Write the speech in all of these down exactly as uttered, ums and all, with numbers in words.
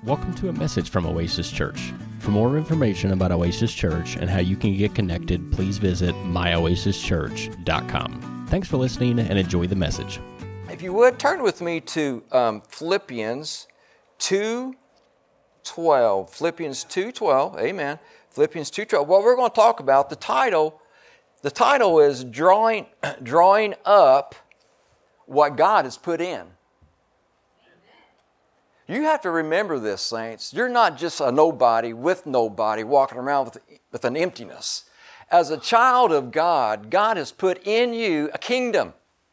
Welcome to a message from Oasis Church. For more information about Oasis Church and how you can get connected, please visit my oasis church dot com. Thanks for listening and enjoy the message. If you would, turn with me to um, Philippians two twelve. Philippians two twelve, amen. Philippians two twelve. What we're going to talk about, the title, the title is Drawing, drawing Up What God Has Put In. You have to remember this, saints. You're not just a nobody with nobody walking around with, with an emptiness. As a child of God, God has put in you a kingdom.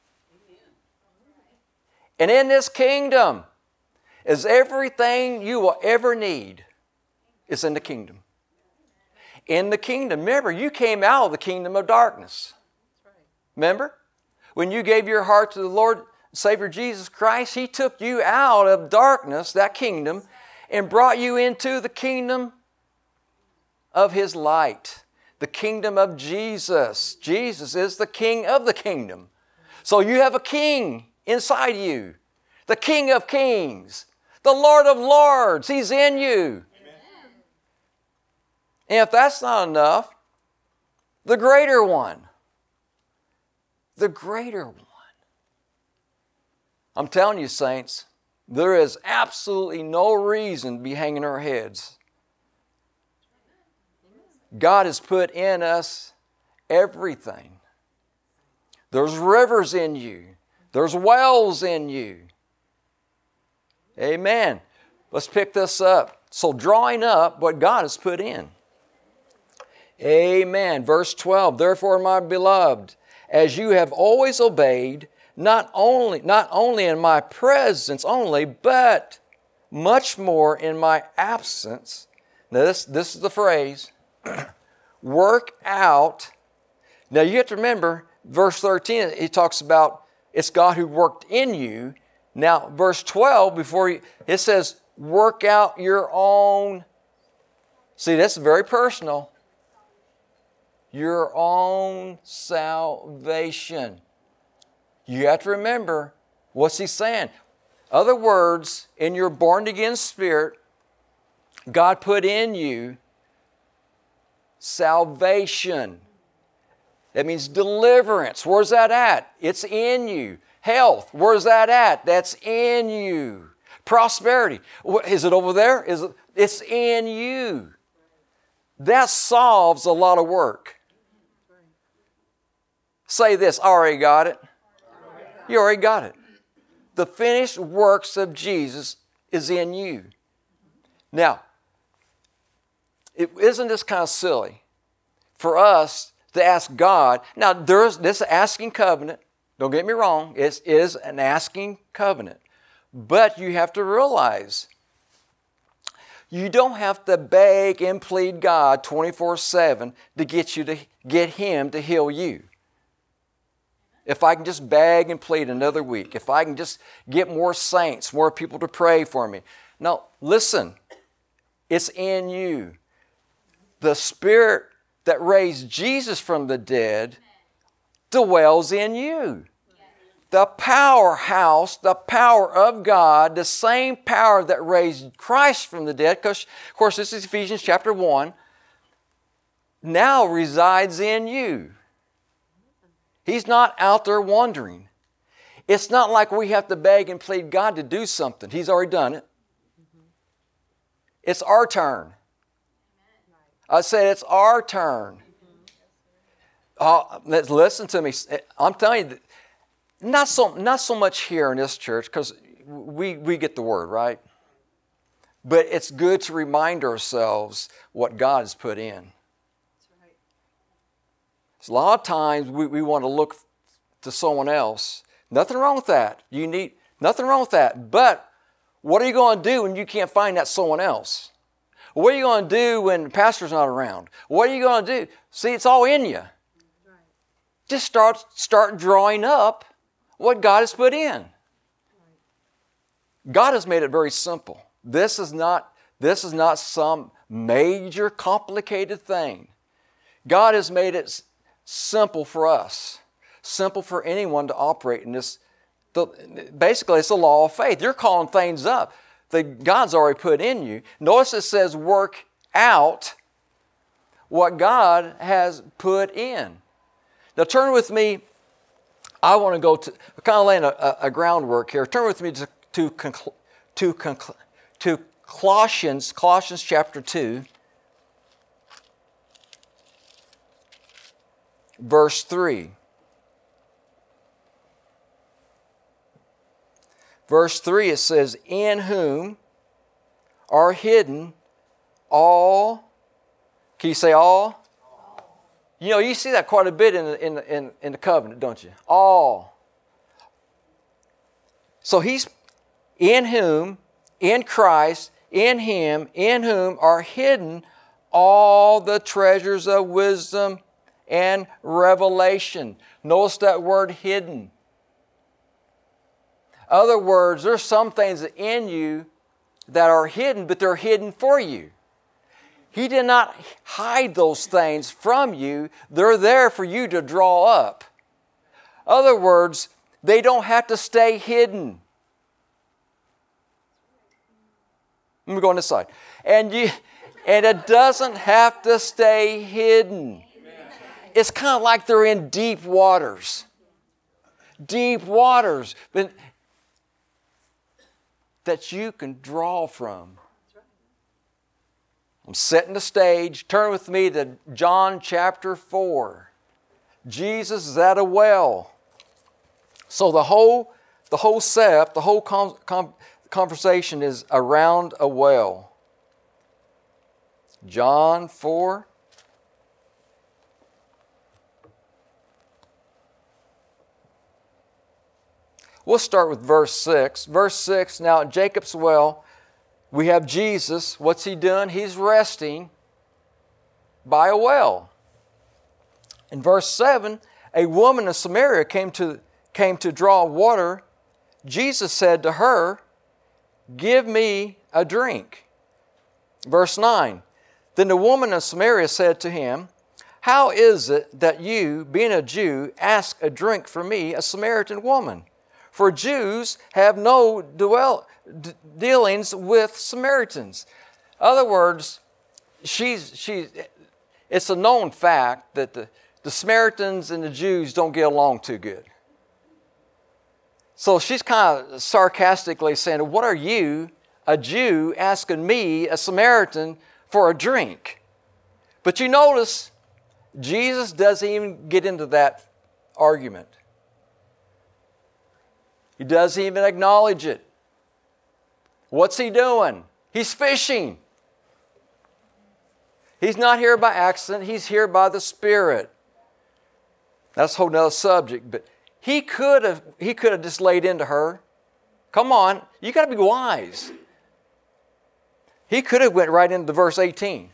And in this kingdom is everything you will ever need. It's in the kingdom. In the kingdom. Remember, you came out of the kingdom of darkness. Remember? When you gave your heart to the Lord Savior Jesus Christ, He took you out of darkness, that kingdom, and brought you into the kingdom of His light. The kingdom of Jesus. Jesus is the King of the kingdom. So you have a King inside you. The King of kings. The Lord of lords. He's in you. Amen. And if that's not enough, the greater one. The greater one. I'm telling you, saints, there is absolutely no reason to be hanging our heads. God has put in us everything. There's rivers in you. There's wells in you. Amen. Let's pick this up. So drawing up what God has put in. Amen. Verse twelve, therefore, my beloved, as you have always obeyed, Not only, not only in my presence only, but much more in my absence. Now this, this is the phrase, work out. Now you have to remember, verse thirteen, it talks about it's God who worked in you. Now verse twelve, before you, it says, work out your own. See, that's very personal. Your own salvation. You have to remember, what's he saying? Other words, in your born-again spirit, God put in you salvation. That means deliverance. Where's that at? It's in you. Health. Where's that at? That's in you. Prosperity. Is it over there? Is it? It's in you. That solves a lot of work. Say this, I already got it. You already got it. The finished works of Jesus is in you. Now, it, isn't this kind of silly for us to ask God? Now, there's this asking covenant. Don't get me wrong. It is an asking covenant. But you have to realize you don't have to beg and plead God twenty-four seven to get you to get Him to heal you. If I can just beg and plead another week, if I can just get more saints, more people to pray for me. No, listen, it's in you. The Spirit that raised Jesus from the dead dwells in you. The powerhouse, the power of God, the same power that raised Christ from the dead, because of course this is Ephesians chapter one, now resides in you. He's not out there wandering. It's not like we have to beg and plead God to do something. He's already done it. It's our turn. I said it's our turn. Oh, listen to me. I'm telling you, not so, not so much here in this church because we, we get the word, right? But it's good to remind ourselves what God has put in. So a lot of times we, we want to look to someone else. Nothing wrong with that. You need nothing wrong with that. But what are you going to do when you can't find that someone else? What are you going to do when the pastor's not around? What are you going to do? See, it's all in you. Just start start drawing up what God has put in. God has made it very simple. This is not this is not some major complicated thing. God has made it simple for us, simple for anyone to operate in this. The, basically, it's the law of faith. You're calling things up. that God's already put in you. Notice it says work out what God has put in. Now turn with me. I want to go to, kind of laying a, a groundwork here. Turn with me to, to, to, to Colossians, Colossians chapter two, verse three. Verse three, it says, in whom are hidden all, can you say all? all? You know, you see that quite a bit in the, in, the, in, in the covenant, don't you? All. So he's in whom, in Christ, in Him, in whom are hidden all the treasures of wisdom and revelation. Notice that word hidden. Other words, there's some things in you that are hidden, but they're hidden for you. He did not hide those things from you. They're there for you to draw up. Other words, they don't have to stay hidden. Let me go on this side. And you, and it doesn't have to stay hidden. It's kind of like they're in deep waters. Deep waters. But that you can draw from. I'm setting the stage. Turn with me to John chapter four. Jesus is at a well. So the whole, the whole setup, the whole com- com- conversation is around a well. John four. We'll start with verse six. Verse six, now at Jacob's well, we have Jesus. What's He doing? He's resting by a well. In verse seven, a woman of Samaria came to, came to draw water. Jesus said to her, give me a drink. Verse nine, then the woman of Samaria said to Him, how is it that you, being a Jew, ask a drink from me, a Samaritan woman? For Jews have no dwell, d- dealings with Samaritans. In other words, she's, she's, it's a known fact that the, the Samaritans and the Jews don't get along too good. So she's kind of sarcastically saying, what are you, a Jew, asking me, a Samaritan, for a drink? But you notice, Jesus doesn't even get into that argument. He doesn't even acknowledge it. What's He doing? He's fishing. He's not here by accident. He's here by the Spirit. That's a whole nother subject. But he could have, he could have just laid into her. Come on, you got to be wise. He could have went right into verse eighteen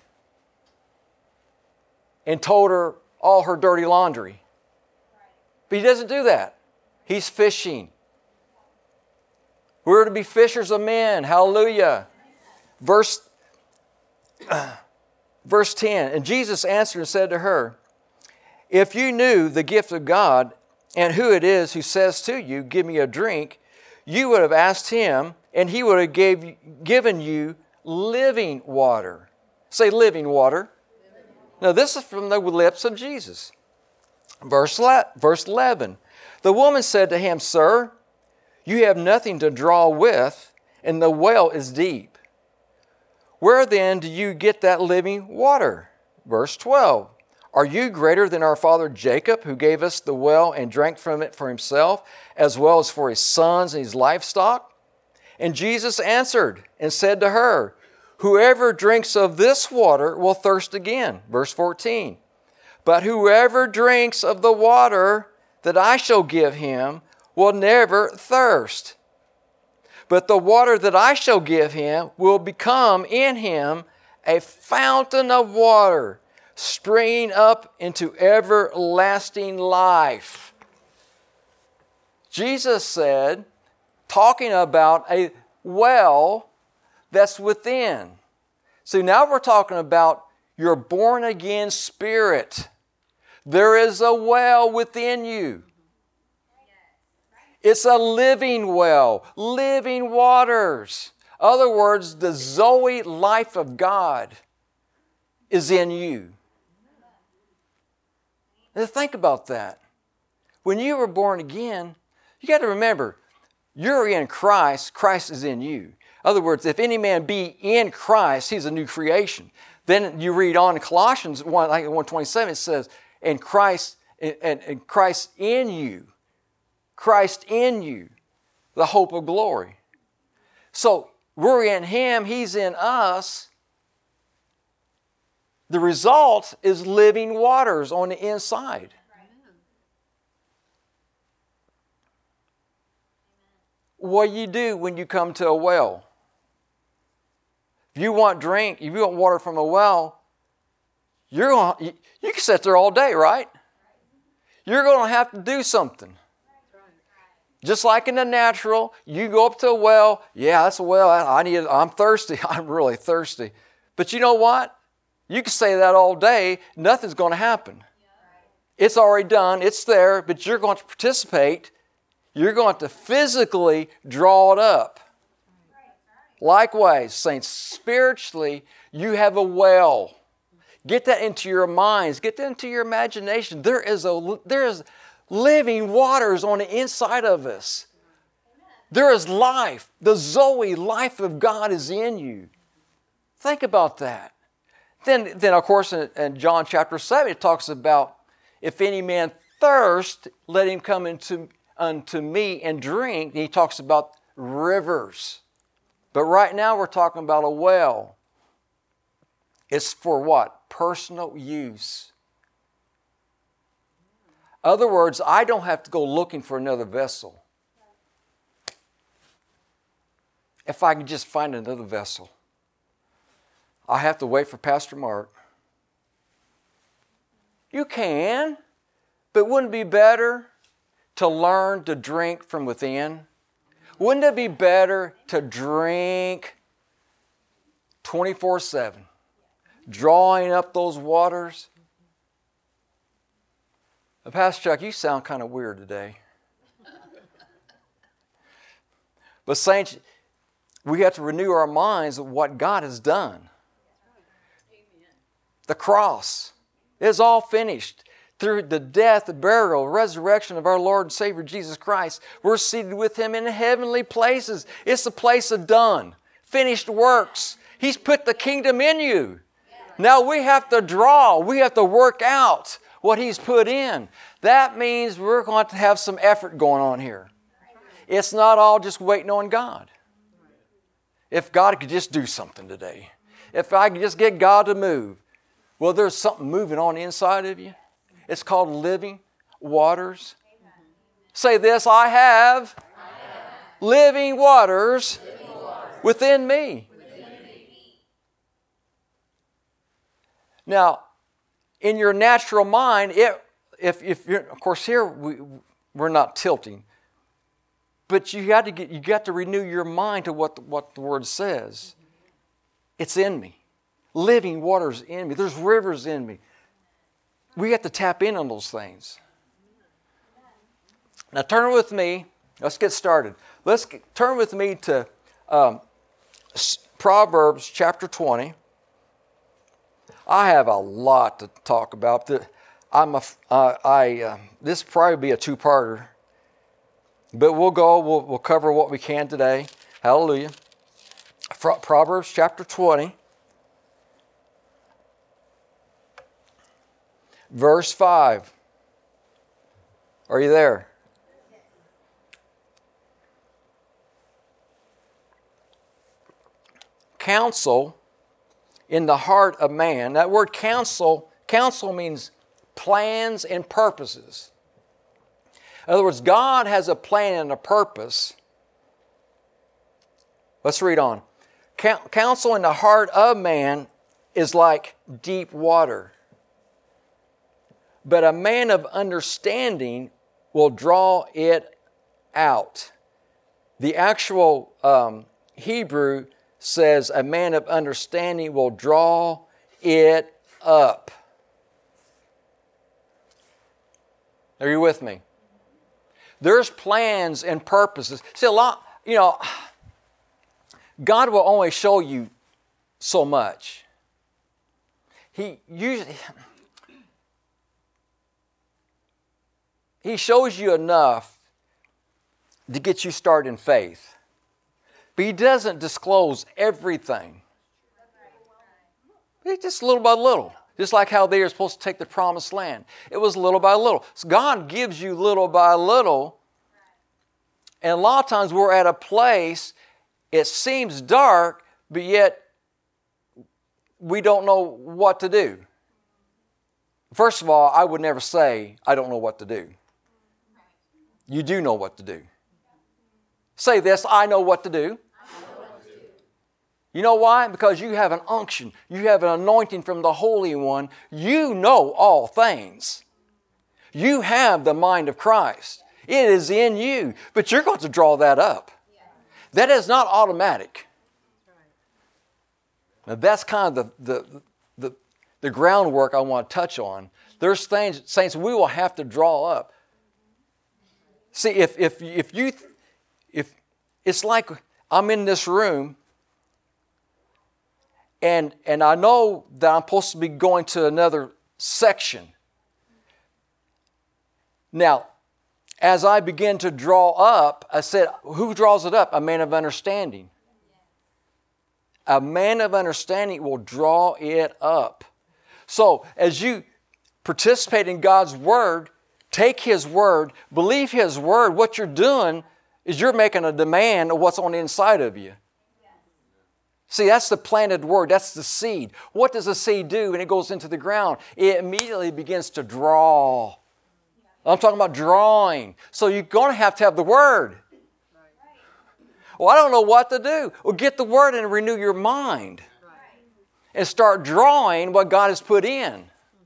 and told her all her dirty laundry. But He doesn't do that. He's fishing. We're to be fishers of men. Hallelujah. Verse, uh, verse ten, and Jesus answered and said to her, if you knew the gift of God and who it is who says to you, give me a drink, you would have asked Him, and He would have gave, given you living water. Say living water. Now this is from the lips of Jesus. Verse eleven, the woman said to Him, sir, you have nothing to draw with, and the well is deep. Where then do you get that living water? Verse twelve, are you greater than our father Jacob, who gave us the well and drank from it for himself, as well as for his sons and his livestock? And Jesus answered and said to her, whoever drinks of this water will thirst again. Verse fourteen, but whoever drinks of the water that I shall give him will never thirst. But the water that I shall give him will become in him a fountain of water, springing up into everlasting life. Jesus said, talking about a well that's within. So now we're talking about your born again spirit. There is a well within you. It's a living well, living waters. other words, the Zoe life of God is in you. Now think about that. When you were born again, you got to remember, you're in Christ, Christ is in you. In other words, if any man be in Christ, he's a new creation. Then you read on in Colossians one, like one twenty-seven, it says, and Christ, and, and Christ in you, Christ in you, the hope of glory. So we're in Him, He's in us. The result is living waters on the inside. What do you do when you come to a well? If you want drink, if you want water from a well, you're going you, you can sit there all day, right? You're going to have to do something. Just like in the natural, you go up to a well, yeah, that's a well, I need I'm thirsty, I'm really thirsty. But you know what? You can say that all day, nothing's going to happen. It's already done, it's there, but you're going to participate. You're going to physically draw it up. Likewise, saints, spiritually, you have a well. Get that into your minds. Get that into your imagination. There is a there is living waters on the inside of us. There is life. The Zoe life of God is in you. Think about that. Then, then of course, in, in John chapter seven, it talks about, if any man thirst, let him come into unto me and drink. And he talks about rivers. But right now we're talking about a well. It's for what? Personal use. Other words, I don't have to go looking for another vessel. If I can just find another vessel, I have to wait for Pastor Mark. You can, but wouldn't it be better to learn to drink from within? Wouldn't it be better to drink twenty-four seven? Drawing up those waters? Pastor Chuck, you sound kind of weird today. But saints, we have to renew our minds of what God has done. The cross is all finished. Through the death, the burial, resurrection of our Lord and Savior Jesus Christ, we're seated with Him in heavenly places. It's the place of done, finished works. He's put the kingdom in you. Now we have to draw, we have to work out what He's put in. That means we're going to have some effort going on here. It's not all just waiting on God. If God could just do something today, if I could just get God to move, well, there's something moving on the inside of you. It's called living waters. Amen. Say this, I have, I have. Living, waters living waters within me. Within me. Now, in your natural mind, it, if, if you're, of course here we, we're not tilting, but you got to get you got to renew your mind to what the, what the Word says. It's in me. Living waters in me. There's rivers in me. We have to tap in on those things. Now turn with me. Let's get started. Let's get, turn with me to um, Proverbs chapter twenty. I have a lot to talk about. I'm a, uh, I, uh, this will probably be a two-parter. But we'll go, we'll, we'll cover what we can today. Hallelujah. Proverbs chapter twenty. Verse five. Are you there? Counsel in the heart of man. That word counsel, counsel means plans and purposes. In other words, God has a plan and a purpose. Let's read on. Counsel in the heart of man is like deep water. But a man of understanding will draw it out. The actual um, Hebrew says a man of understanding will draw it up. Are you with me? There's plans and purposes. See, a lot, you know, God will only show you so much. He usually He shows you enough to get you started in faith. But He doesn't disclose everything. It's just little by little. Just like how they are supposed to take the promised land. It was little by little. So God gives you little by little. And a lot of times we're at a place, it seems dark, but yet we don't know what to do. First of all, I would never say, I don't know what to do. You do know what to do. Say this, I know what to do. You know why? Because you have an unction. You have an anointing from the Holy One. You know all things. You have the mind of Christ. It is in you. But you're going to draw that up. That is not automatic. Now that's kind of the, the, the, the groundwork I want to touch on. There's things, saints, we will have to draw up. See, if, if, if you, if it's like I'm in this room, And, and I know that I'm supposed to be going to another section. Now, as I begin to draw up, I said, who draws it up? A man of understanding. A man of understanding will draw it up. So, as you participate in God's Word, take His Word, believe His Word, what you're doing is you're making a demand of what's on the inside of you. See, that's the planted word. That's the seed. What does the seed do when it goes into the ground? It immediately begins to draw. I'm talking about drawing. So you're going to have to have the word. Well, I don't know what to do. Well, get the word and renew your mind. And start drawing what God has put in.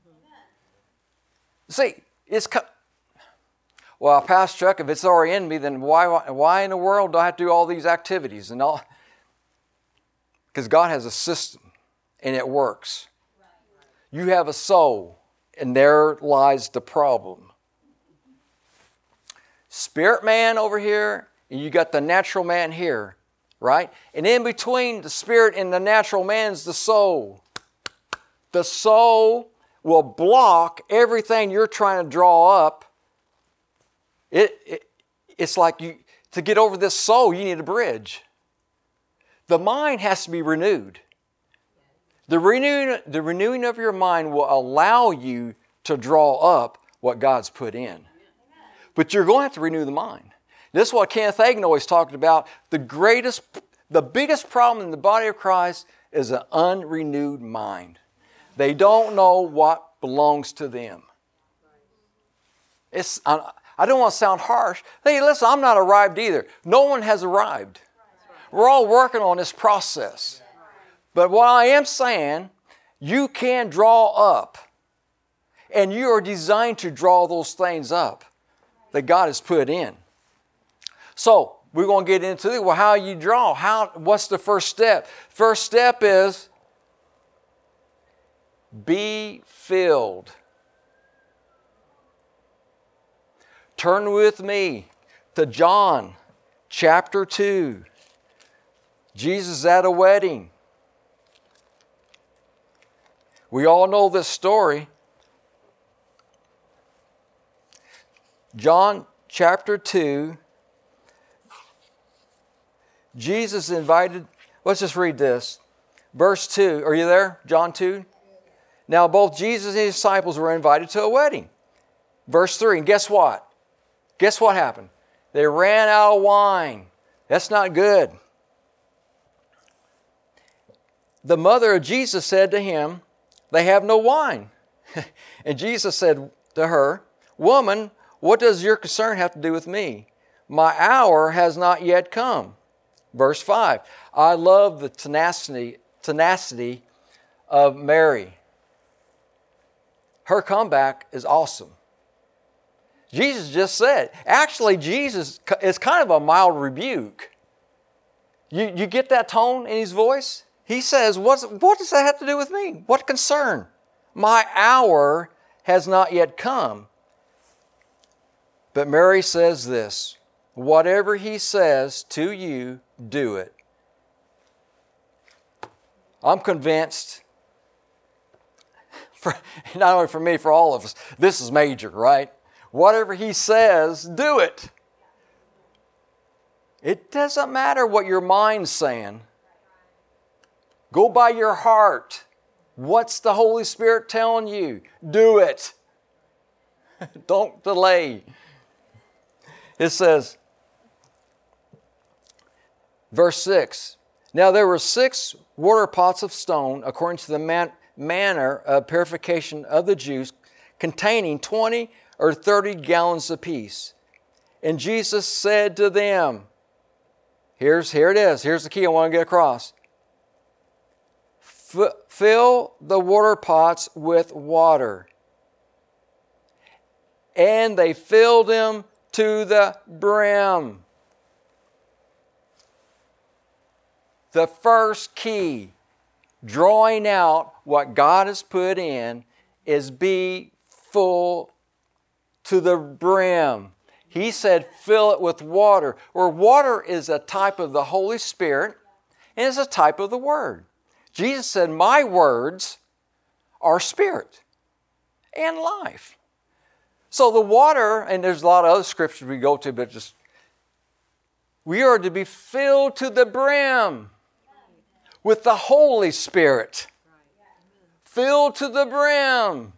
See, it's... Well, Pastor Chuck, if it's already in me, then why, why in the world do I have to do all these activities and all... Because God has a system, and it works. You have a soul, and there lies the problem. Spirit man over here, and you got the natural man here, right? And in between the spirit and the natural man is the soul. The soul will block everything you're trying to draw up. It, it it's like you to get over this soul, you need a bridge. The mind has to be renewed. The renewing, the renewing of your mind will allow you to draw up what God's put in. But you're going to have to renew the mind. This is what Kenneth Hagin always talked about. The greatest, the biggest problem in the body of Christ is an unrenewed mind. They don't know what belongs to them. It's, I, I don't want to sound harsh. Hey, listen, I'm not arrived either. No one has arrived. We're all working on this process. But what I am saying, you can draw up. And you are designed to draw those things up that God has put in. So, we're going to get into it. Well, how you draw? How? What's the first step? First step is be filled. Turn with me to John chapter two. Jesus is at a wedding. We all know this story. John chapter two. Jesus invited, let's just read this. Verse two, are you there? John two. Now both Jesus and His disciples were invited to a wedding. Verse three, and guess what? Guess what happened? They ran out of wine. That's not good. The mother of Jesus said to Him, they have no wine. And Jesus said to her, woman, what does your concern have to do with me? My hour has not yet come. Verse five, I love the tenacity, tenacity of Mary. Her comeback is awesome. Jesus just said, actually Jesus is kind of a mild rebuke. You, you get that tone in His voice? He says, What's, what does that have to do with me? What concern? My hour has not yet come. But Mary says this, whatever He says to you, do it. I'm convinced, for, not only for me, for all of us, this is major, right? Whatever He says, do it. It doesn't matter what your mind's saying. Go by your heart. What's the Holy Spirit telling you? Do it. Don't delay. It says, verse six, now there were six water pots of stone, according to the man- manner of purification of the Jews, containing twenty or thirty gallons apiece. And Jesus said to them, here's, here it is, here's the key I want to get across. F- fill the water pots with water. And they filled them to the brim. The first key, drawing out what God has put in, is be full to the brim. He said fill it with water. Or water is a type of the Holy Spirit and is a type of the Word. Jesus said, my words are spirit and life. So the water, and there's a lot of other scriptures we go to, but just, we are to be filled to the brim with the Holy Spirit. Filled to the brim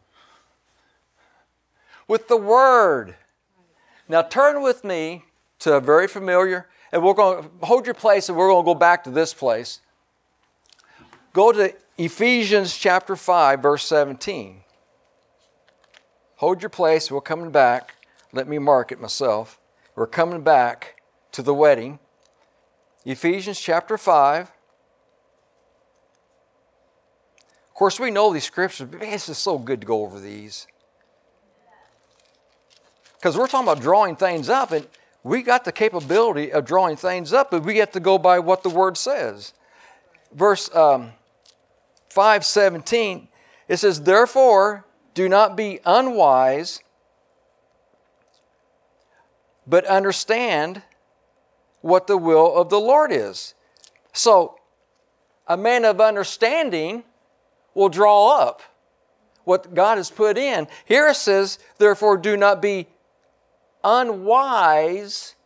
with the Word. Now turn with me to a very familiar, and we're going to hold your place and we're going to go back to this place. Go to Ephesians chapter five, verse seventeen. Hold your place. We're coming back. Let me mark it myself. We're coming back to the wedding. Ephesians chapter five. Of course, we know these scriptures, but man, it's just so good to go over these. Because we're talking about drawing things up, and we got the capability of drawing things up, but we have to go by what the Word says. Verse um, five seventeen, it says, therefore, do not be unwise, but understand what the will of the Lord is. So, a man of understanding will draw up what God has put in. Here it says, therefore, do not be unwise,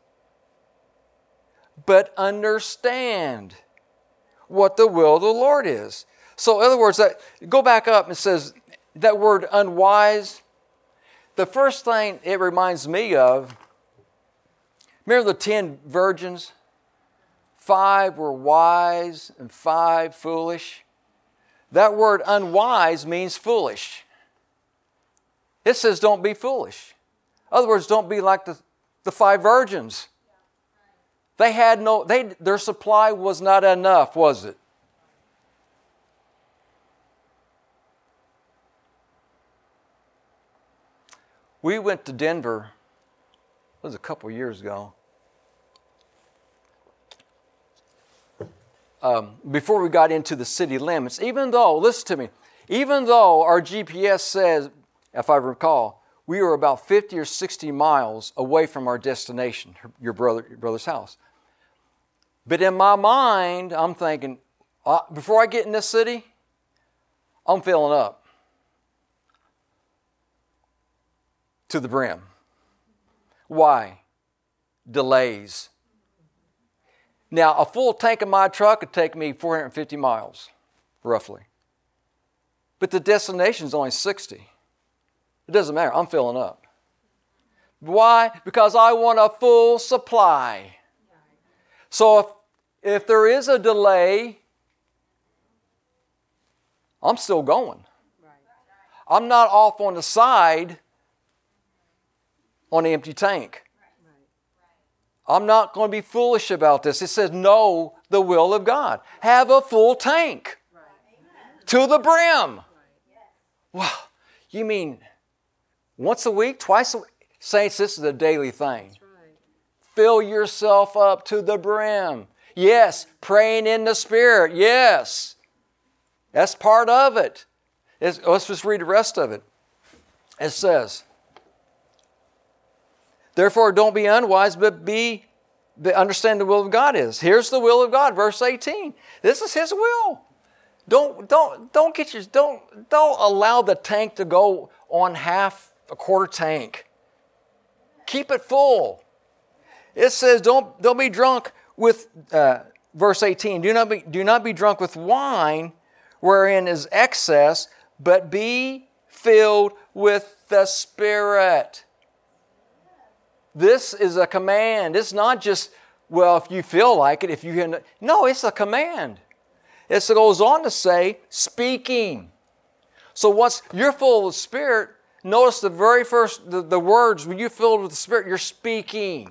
but understand what the will of the Lord is. So, in other words, that, go back up and it says, that word unwise, the first thing it reminds me of, remember the ten virgins? Five were wise and five foolish. That word unwise means foolish. It says don't be foolish. In other words, don't be like the, the five virgins. They had no, they, their supply was not enough, was it? We went to Denver, it was a couple years ago. Um, before we got into the city limits, even though, listen to me, even though our G P S says, if I recall, we were about fifty or sixty miles away from our destination, your brother, your brother's house. But in my mind, I'm thinking, uh, before I get in this city, I'm filling up to the brim. Why? Delays. Now, a full tank of my truck would take me four hundred fifty miles, roughly. But the destination is only sixty. It doesn't matter. I'm filling up. Why? Because I want a full supply. So if, if there is a delay, I'm still going. I'm not off on the side on an empty tank. I'm not going to be foolish about this. It says know the will of God. Have a full tank to the brim. Wow, you mean once a week, twice a week? Saints, this is a daily thing. Fill yourself up to the brim. Yes, praying in the Spirit. Yes, that's part of it. It's, let's just read the rest of it. It says, therefore, don't be unwise, but be, but understand the will of God is. Here's the will of God, verse eighteen. This is His will. Don't don't don't get your don't don't allow the tank to go on half a quarter tank. Keep it full. It says don't don't be drunk with uh, verse eighteen. Do not be do not be drunk with wine, wherein is excess, but be filled with the Spirit. This is a command. It's not just, well, if you feel like it, if you hear, no, it's a command. It goes on to say, speaking. So once you're full of the Spirit, notice the very first, the, the words, when you're filled with the Spirit, you're speaking.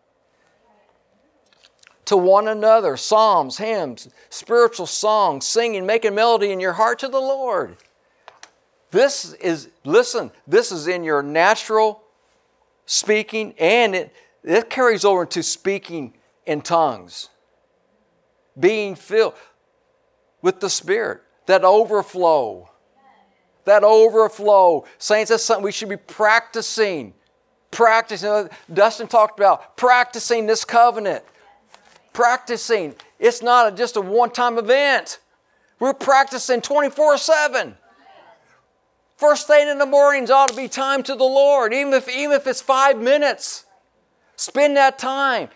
To one another, psalms, hymns, spiritual songs, singing, making melody in your heart to the Lord. This is, listen, this is in your natural speaking, and it, it carries over into speaking in tongues. Being filled with the Spirit, that overflow. That overflow. Saints, that's something we should be practicing. Practicing. Dustin talked about practicing this covenant. Practicing. It's not just a one-time event. We're practicing twenty-four seven. First thing in the mornings ought to be time to the Lord, even if, even if it's five minutes. Spend that time.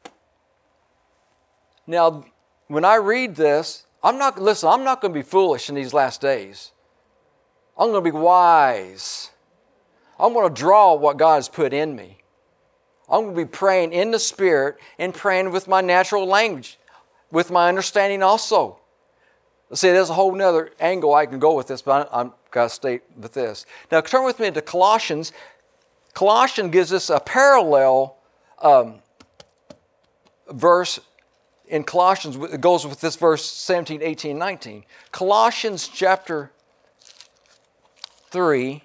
Now, when I read this, I'm not, listen, I'm not going to be foolish in these last days. I'm going to be wise. I'm going to draw what God has put in me. I'm going to be praying in the Spirit and praying with my natural language, with my understanding also. See, there's a whole other angle I can go with this, but I'm got to stay with this. Now, turn with me to Colossians. Colossians gives us a parallel um, verse in Colossians. It goes with this verse seventeen, eighteen, nineteen. Colossians chapter three,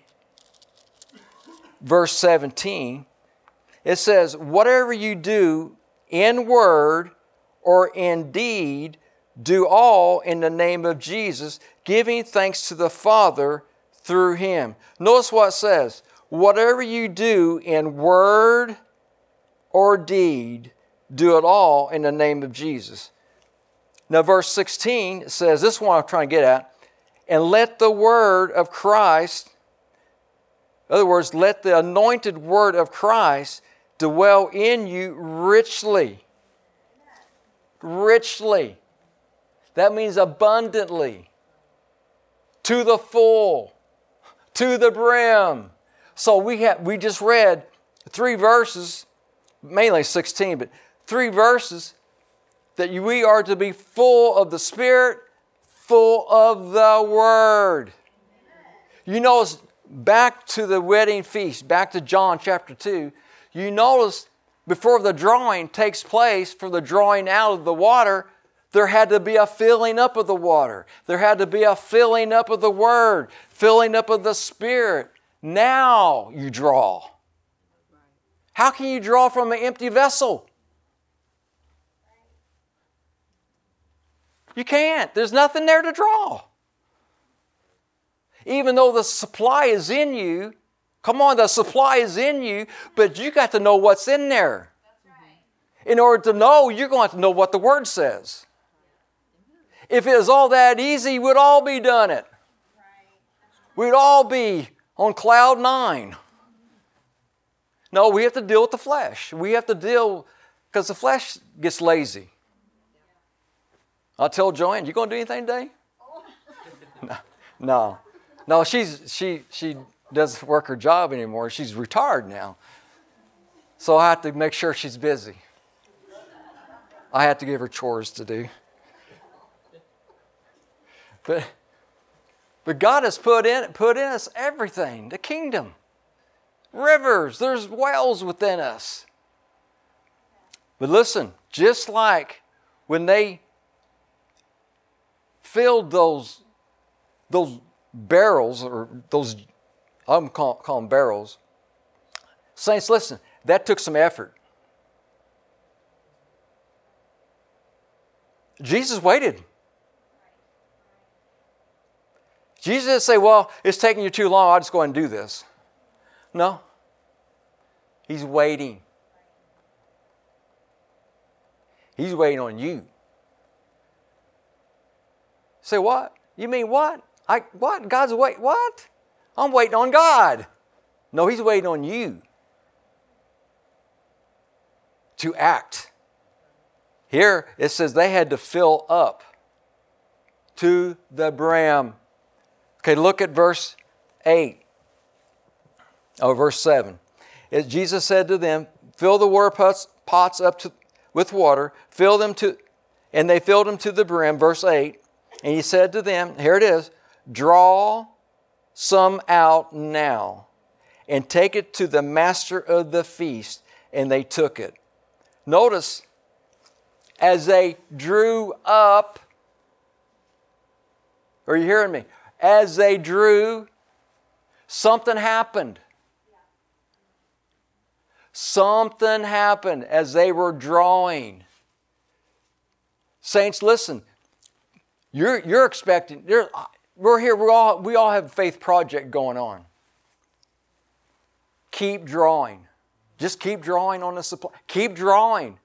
verse seventeen. It says, whatever you do in word or in deed, do all in the name of Jesus, giving thanks to the Father through Him. Notice what it says. Whatever you do in word or deed, do it all in the name of Jesus. Now verse sixteen says, this is what I'm trying to get at. And let the word of Christ, in other words, let the anointed word of Christ dwell in you richly. Richly. That means abundantly, to the full, to the brim. So we have we just read three verses, mainly sixteen, but three verses that we are to be full of the Spirit, full of the Word. You notice back to the wedding feast, back to John chapter two, you notice before the drawing takes place, for the drawing out of the water, there had to be a filling up of the water. There had to be a filling up of the Word, filling up of the Spirit. Now you draw. How can you draw from an empty vessel? You can't. There's nothing there to draw. Even though the supply is in you, come on, the supply is in you, but you got to know what's in there. In order to know, you're going to have to know what the Word says. If it was all that easy, we'd all be done it. We'd all be on cloud nine. No, we have to deal with the flesh. We have to deal, because the flesh gets lazy. I'll tell Joanne, you going to do anything today? No. No. No, she's, she, she doesn't work her job anymore. She's retired now. So I have to make sure she's busy. I have to give her chores to do. But, but God has put in, put in us everything, the kingdom. Rivers, there's wells within us. But listen, just like when they filled those, those barrels, or those, I'm calling call them barrels. Saints, listen, that took some effort. Jesus waited. Jesus didn't say, well, it's taking you too long, I'll just go ahead and do this. No. He's waiting. He's waiting on you. Say what? You mean what? I what? God's wait what? I'm waiting on God. No, He's waiting on you to act. Here it says they had to fill up to the brim. Okay, look at verse eight. Oh, verse seven. As Jesus said to them, fill the water pots, pots up to, with water, fill them to, and they filled them to the brim, verse eight. And He said to them, here it is, draw some out now and take it to the master of the feast. And they took it. Notice, as they drew up, are you hearing me? As they drew, something happened. Something happened as they were drawing. Saints, listen. You're, you're expecting, you're, we're here, we all, we all have a faith project going on. Keep drawing. Just keep drawing on the supply. Keep drawing.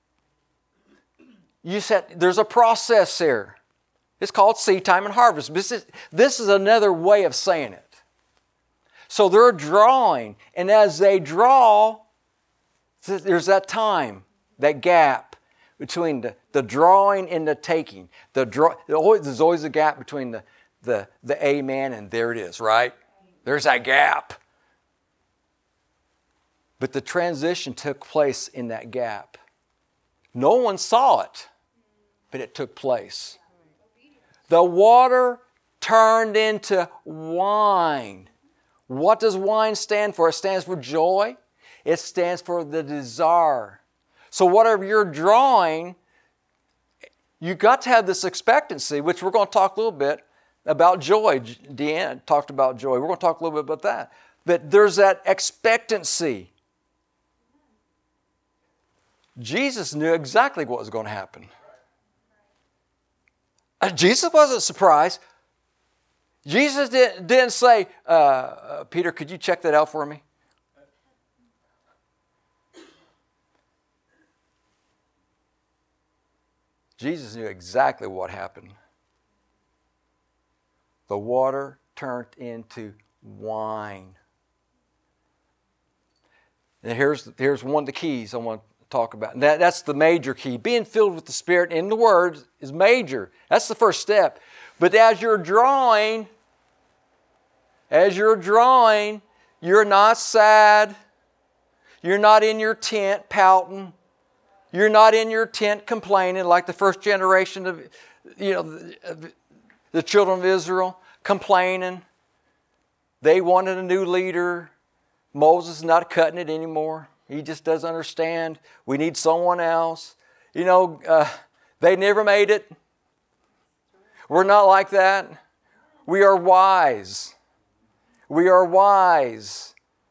You said there's a process here. It's called seed time and harvest. This is, this is another way of saying it. So they're drawing, and as they draw, there's that time, that gap between the, the drawing and the taking. The draw, there's always a gap between the, the, the amen and there it is, right? There's that gap. But the transition took place in that gap. No one saw it, but it took place. The water turned into wine. What does wine stand for? It stands for joy. It stands for the desire. So whatever you're drawing, you've got to have this expectancy, which we're going to talk a little bit about joy. Deanna talked about joy. We're going to talk a little bit about that. But there's that expectancy. Jesus knew exactly what was going to happen. Jesus wasn't surprised. Jesus didn't, didn't say, uh, uh, Peter, could you check that out for me? Jesus knew exactly what happened. The water turned into wine. And here's, here's one of the keys I want to talk about. And that, that's the major key. Being filled with the Spirit in the Word is major. That's the first step. But as you're drawing, as you're drawing, you're not sad. You're not in your tent pouting. You're not in your tent complaining like the first generation of, you know, the, the children of Israel complaining. They wanted a new leader. Moses is not cutting it anymore. He just doesn't understand. We need someone else. You know, uh, they never made it. We're not like that. We are wise. We are wise.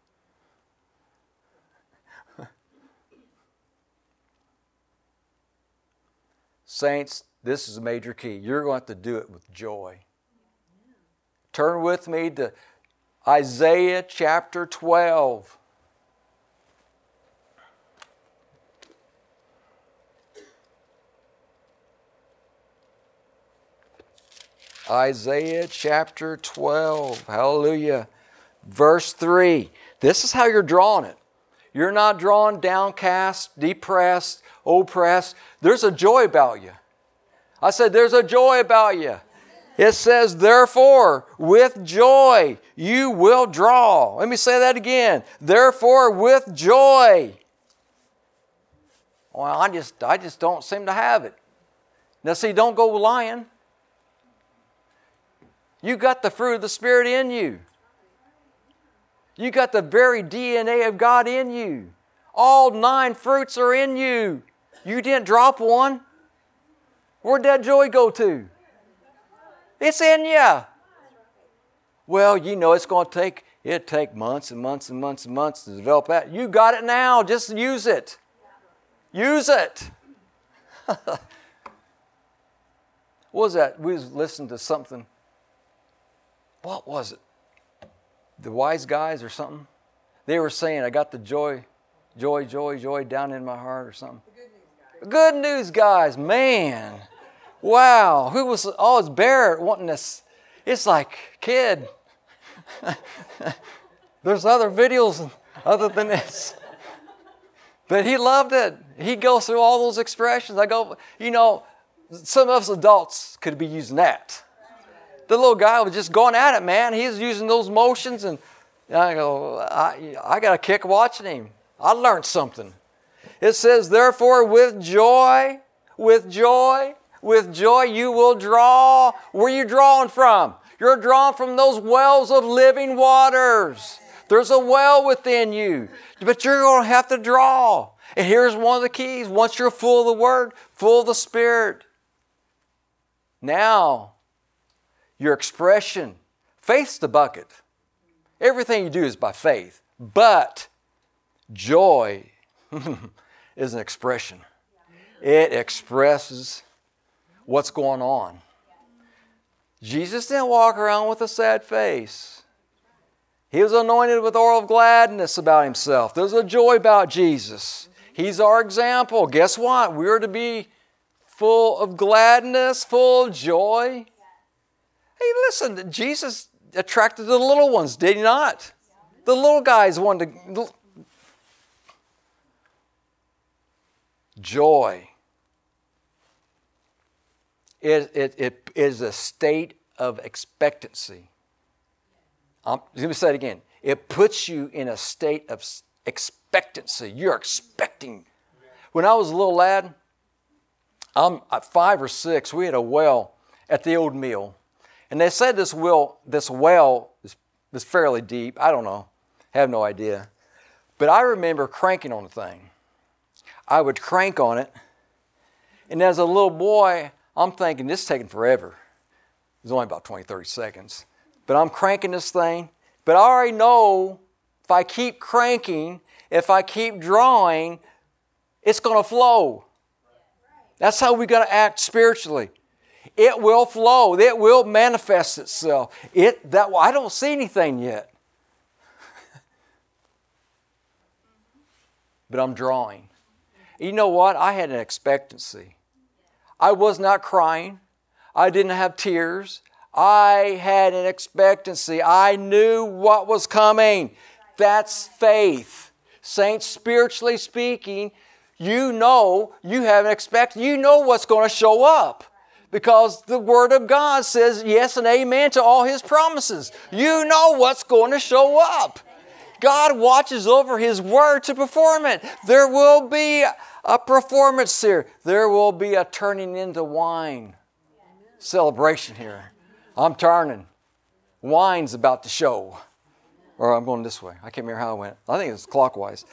Saints, this is a major key. You're going to have to do it with joy. Turn with me to Isaiah chapter twelve. Isaiah chapter twelve. Hallelujah. Verse three. This is how you're drawing it. You're not drawn downcast, depressed, oppressed. There's a joy about you. I said there's a joy about you. It says, therefore, with joy you will draw. Let me say that again. Therefore, with joy. Well, I just, I just don't seem to have it. Now see, don't go lying. You got the fruit of the Spirit in you. You got the very D N A of God in you. All nine fruits are in you. You didn't drop one. Where'd that joy go to? It's in you. Well, you know it's going to take, it'll take months and months and months and months to develop that. You got it now. Just use it. Use it. What was that? We was listening to something. What was it? The wise guys or something? They were saying, I got the joy, joy, joy, joy down in my heart or something. The good news guys. Good news guys, man. Wow, who was, oh, it's Barrett wanting this. It's like, kid, there's other videos other than this. But he loved it. He goes through all those expressions. I go, you know, some of us adults could be using that. The little guy was just going at it, man. He was using those motions, and I go, I, I got a kick watching him. I learned something. It says, therefore, with joy, with joy, with joy you will draw. Where are you drawing from? You're drawing from those wells of living waters. There's a well within you, but you're going to have to draw. And here's one of the keys. Once you're full of the Word, full of the Spirit, now your expression, faith's the bucket. Everything you do is by faith, but joy is an expression. It expresses what's going on. Jesus didn't walk around with a sad face. He was anointed with oil of gladness about himself. There's a joy about Jesus. He's our example. Guess what? We're to be full of gladness, full of joy. Hey, listen, Jesus attracted the little ones, did he not? The little guys wanted to... Joy. It, it, it is a state of expectancy. Um, let me say it again. It puts you in a state of expectancy. You're expecting. When I was a little lad, I'm at five or six, we had a well at the old mill. And they said this well, this well is, is fairly deep. I don't know. I have no idea. But I remember cranking on the thing. I would crank on it. And as a little boy, I'm thinking, this is taking forever. It was only about twenty, thirty seconds. But I'm cranking this thing. But I already know if I keep cranking, if I keep drawing, it's going to flow. That's how we got to act spiritually. It will flow. It will manifest itself. It that I don't see anything yet. But I'm drawing. You know what? I had an expectancy. I was not crying. I didn't have tears. I had an expectancy. I knew what was coming. That's faith. Saints, spiritually speaking, you know you have an expectancy. You know what's going to show up. Because the Word of God says yes and amen to all His promises. You know what's going to show up. God watches over His Word to perform it. There will be a performance here. There will be a turning into wine. Celebration here. I'm turning. Wine's about to show. Or I'm going this way. I can't remember how I went. I think it's clockwise.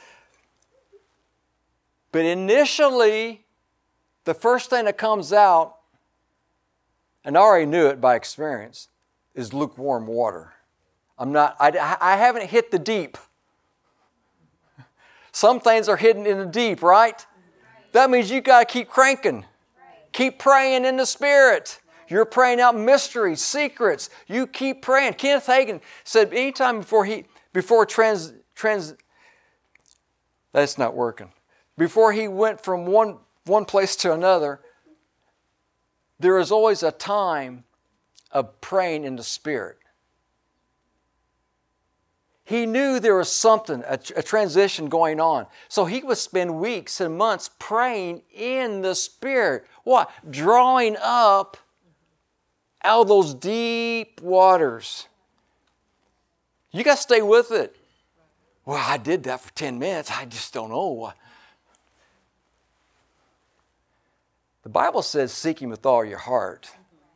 But initially, the first thing that comes out, and I already knew it by experience, is lukewarm water. I'm not, I, I haven't hit the deep. Some things are hidden in the deep, right? That means you got to keep cranking. Keep praying in the Spirit. You're praying out mysteries, secrets. You keep praying. Kenneth Hagin said anytime before he, before trans, trans, that's not working. Before he went from one, one place to another, there is always a time of praying in the Spirit. He knew there was something, a, a transition going on. So he would spend weeks and months praying in the Spirit. What? Drawing up out of those deep waters. You got to stay with it. Well, I did that for ten minutes. I just don't know. The Bible says, seek Him with all your heart.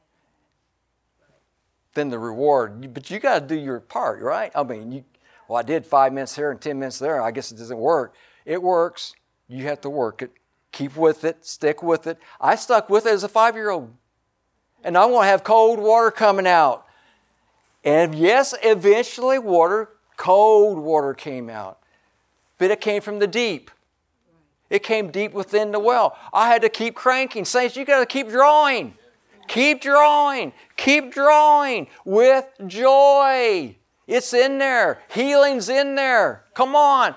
Then the reward. But you got to do your part, right? I mean, you, well, I did five minutes here and ten minutes there. I guess it doesn't work. It works. You have to work it. Keep with it. Stick with it. I stuck with it as a five-year-old. And I want to have cold water coming out. And yes, eventually water, cold water came out. But it came from the deep. It came deep within the well. I had to keep cranking. Saints, you got to keep drawing. Keep drawing. Keep drawing with joy. It's in there. Healing's in there. Come on.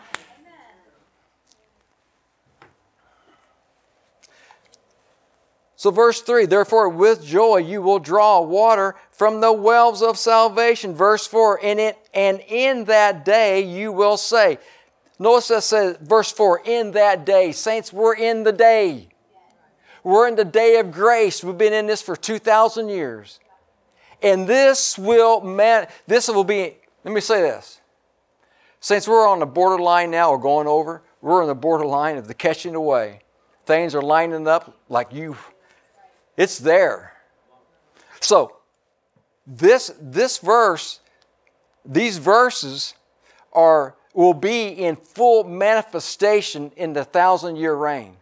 So verse three, therefore with joy you will draw water from the wells of salvation. Verse four, and, it, and in that day you will say. Notice that says, verse four, in that day. Saints, we're in the day. We're in the day of grace. We've been in this for two thousand years. And this will, man, this will be, let me say this. Saints, we're on the borderline now, or going over. We're on the borderline of the catching away. Things are lining up like you, it's there. So, this, this verse, these verses are, will be in full manifestation in the thousand-year reign.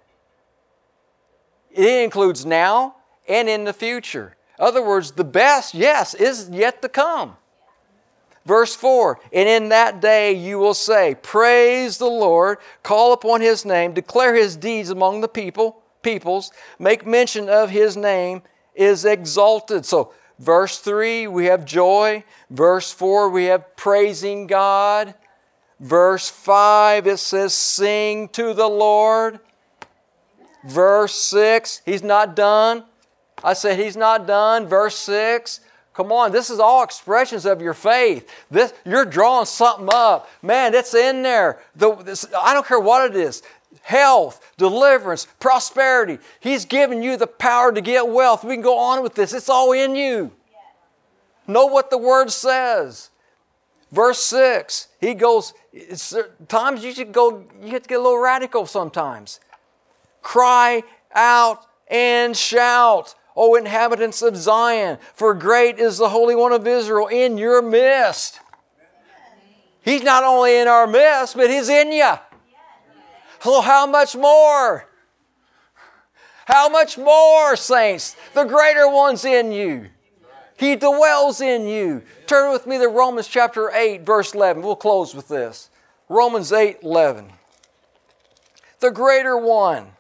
It includes now and in the future. In other words, the best, yes, is yet to come. Verse four, and in that day you will say, praise the Lord, call upon His name, declare His deeds among the people, peoples, make mention of His name is exalted. So verse three, we have joy. Verse four, we have praising God. Verse five, it says, sing to the Lord. Verse six, He's not done. I said He's not done. Verse six, come on, this is all expressions of your faith. This, you're drawing something up. Man, it's in there. The, this, I don't care what it is. Health, deliverance, prosperity. He's given you the power to get wealth. We can go on with this. It's all in you. Know what the Word says. Verse six, he goes, it's, times you should go, you have to get a little radical sometimes. Cry out and shout, O inhabitants of Zion, for great is the Holy One of Israel in your midst. He's not only in our midst, but He's in you. So how much more? How much more, saints? The greater one's in you. He dwells in you. Turn with me to Romans chapter eight, verse eleven. We'll close with this. Romans eight, eleven. The greater one.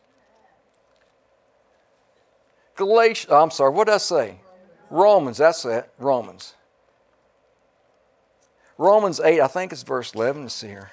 Galatians, I'm sorry, what did I say? Romans, that's it, Romans. Romans eight, I think it's verse eleven. Let's see here.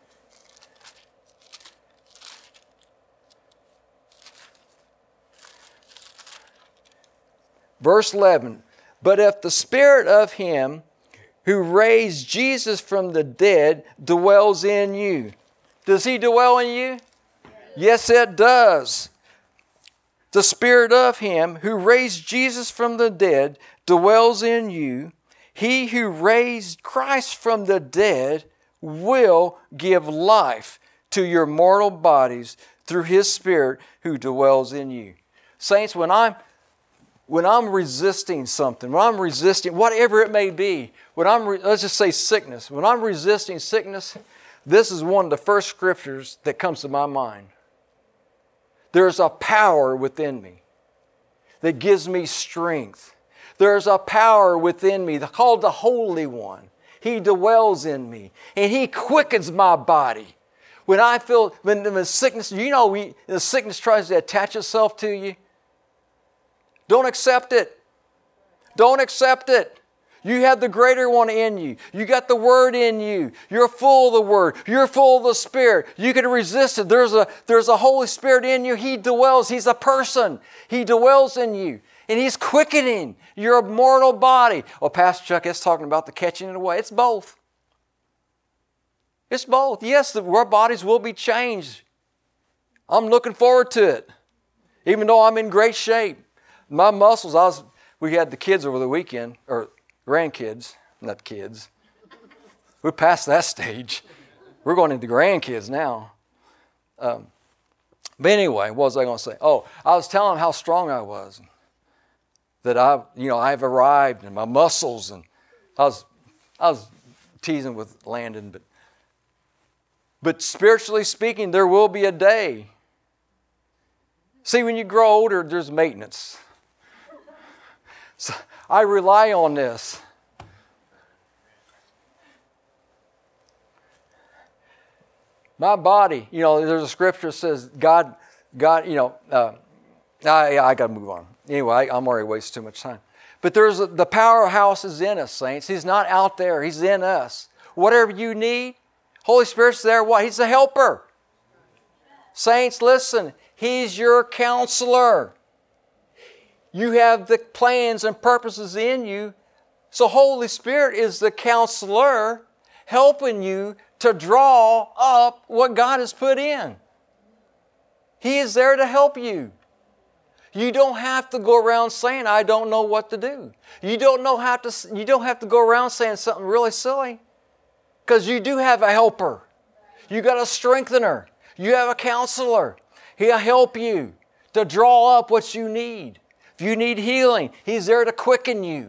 Verse eleven, but if the Spirit of Him who raised Jesus from the dead dwells in you. Does He dwell in you? Yes, it does. The Spirit of Him who raised Jesus from the dead dwells in you. He who raised Christ from the dead will give life to your mortal bodies through His Spirit who dwells in you. Saints, when I'm when I'm resisting something, when I'm resisting whatever it may be, when I'm re- let's just say sickness, when I'm resisting sickness, this is one of the first scriptures that comes to my mind. There's a power within me that gives me strength. There's a power within me called the Holy One. He dwells in me and He quickens my body. When I feel, when the sickness, you know, we, the sickness tries to attach itself to you. Don't accept it. Don't accept it. You have the greater one in you. You got the Word in you. You're full of the Word. You're full of the Spirit. You can resist it. There's a, there's a Holy Spirit in you. He dwells. He's a person. He dwells in you. And He's quickening your mortal body. Well, Pastor Chuck is talking about the catching it away. It's both. It's both. Yes, the, our bodies will be changed. I'm looking forward to it. Even though I'm in great shape. My muscles, I was, we had the kids over the weekend, or grandkids, not kids. We're past that stage. We're going into grandkids now. Um, but anyway, what was I going to say? Oh, I was telling them how strong I was. That I, you know, I've arrived and my muscles, and I was, I was teasing with Landon, but, but spiritually speaking, there will be a day. See, when you grow older, there's maintenance. So I rely on this. My body, you know, there's a scripture that says God, God, you know, uh, I, I got to move on. Anyway, I, I'm already wasting too much time. But there's a, the powerhouse is in us, saints. He's not out there. He's in us. Whatever you need, Holy Spirit's there. What? He's a helper. Saints, listen. He's your counselor. You have the plans and purposes in you. So Holy Spirit is the counselor helping you to draw up what God has put in. He is there to help you. You don't have to go around saying, I don't know what to do. You don't know how to, you don't have to go around saying something really silly, because you do have a helper. You got a strengthener. You have a counselor. He'll help you to draw up what you need. If you need healing, He's there to quicken you.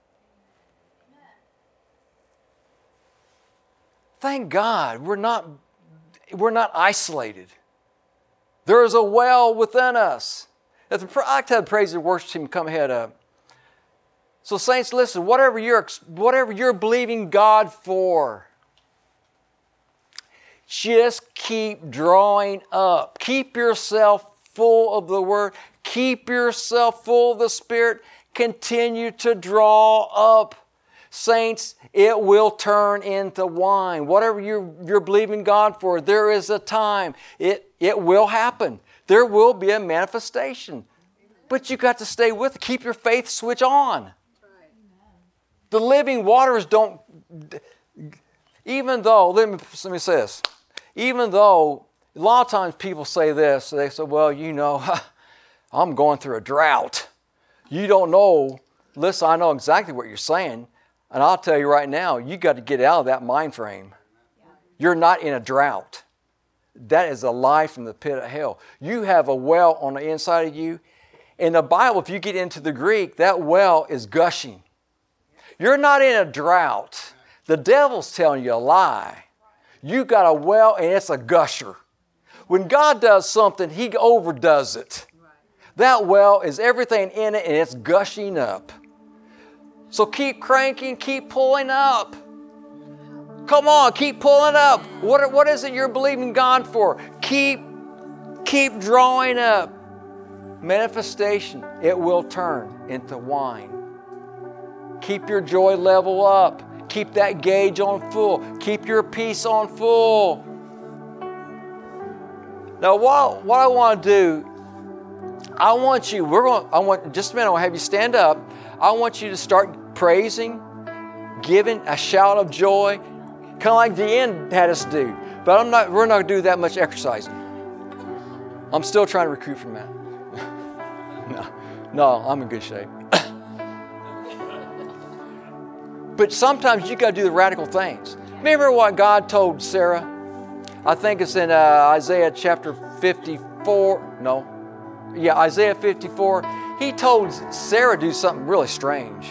Thank God we're not, we're not isolated. There is a well within us. I'd like to have the praise and worship team come ahead up. So saints, listen, whatever you're, whatever you're believing God for, just keep drawing up. Keep yourself full of the Word. Keep yourself full of the Spirit. Continue to draw up. Saints, it will turn into wine. Whatever you're, you're believing God for, there is a time. It, it will happen. There will be a manifestation. But you've got to stay with it. Keep your faith switch on. The living waters don't, even though, let me, let me say this, even though a lot of times people say this, they say, well, you know, I'm going through a drought. You don't know. Listen, I know exactly what you're saying. And I'll tell you right now, you got to get out of that mind frame. You're not in a drought. That is a lie from the pit of hell. You have a well on the inside of you. In the Bible, if you get into the Greek, that well is gushing. You're not in a drought. The devil's telling you a lie. You got a well and it's a gusher. When God does something, He overdoes it. That well is everything in it and it's gushing up. So keep cranking, keep pulling up. Come on, keep pulling up. What, what is it you're believing God for? Keep, keep drawing up. Manifestation, it will turn into wine. Keep your joy level up. Keep that gauge on full. Keep your peace on full. Now, what, what I want to do, I want you, we're going, I want, just a minute, I'll have you stand up. I want you to start praising, giving a shout of joy, kind of like Deanne had us do. But I'm not, we're not going to do that much exercise. I'm still trying to recruit from that. no, no, I'm in good shape. But sometimes you got to do the radical things. Remember what God told Sarah? I think it's in uh, Isaiah chapter fifty-four. No. Yeah, Isaiah fifty-four. He told Sarah to do something really strange.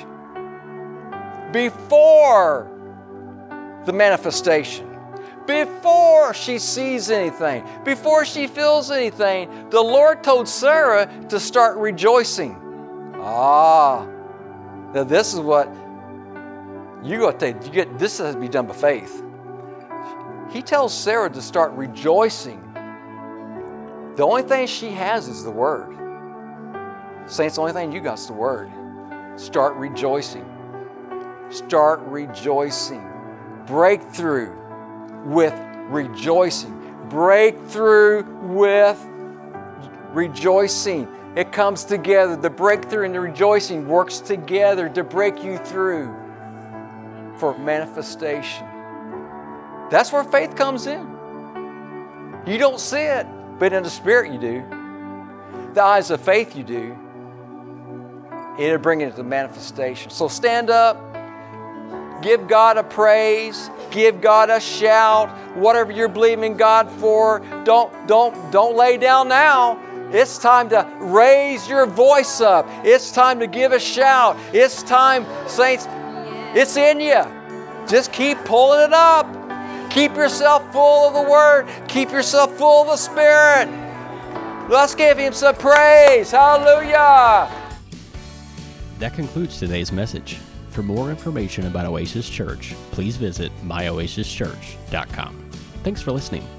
Before the manifestation, before she sees anything, before she feels anything, the Lord told Sarah to start rejoicing. Ah, now this is what you got to take. You get this has to be done by faith. He tells Sarah to start rejoicing. The only thing she has is the Word. Saints, the only thing you got is the Word. Start rejoicing. Start rejoicing. Breakthrough with rejoicing. Breakthrough with rejoicing. It comes together. The breakthrough and the rejoicing works together to break you through for manifestation. That's where faith comes in. You don't see it, but in the Spirit you do. The eyes of faith you do. It'll bring it to manifestation. So stand up. Give God a praise. Give God a shout. Whatever you're believing God for, don't, don't, don't lay down now. It's time to raise your voice up. It's time to give a shout. It's time, saints, it's in you. Just keep pulling it up. Keep yourself full of the Word. Keep yourself full of the Spirit. Let's give Him some praise. Hallelujah. That concludes today's message. For more information about Oasis Church, please visit my oasis church dot com. Thanks for listening.